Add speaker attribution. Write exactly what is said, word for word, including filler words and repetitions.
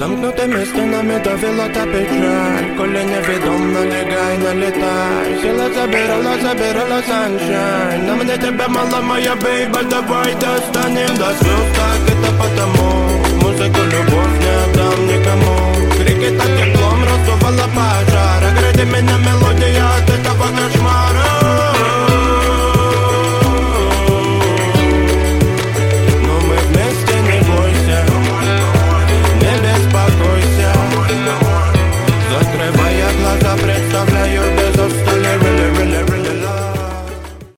Speaker 1: Замкнутыми стенами давила та печаль, коли невідом налягай, налітай. Сила забирала, забирала sunshine. На мне тебя мало, моя бейба, давай достанем до слез. Так это потому, музыку любовь не отдам никому. Крики так теплом раздувала пожар, огради меня мелодия.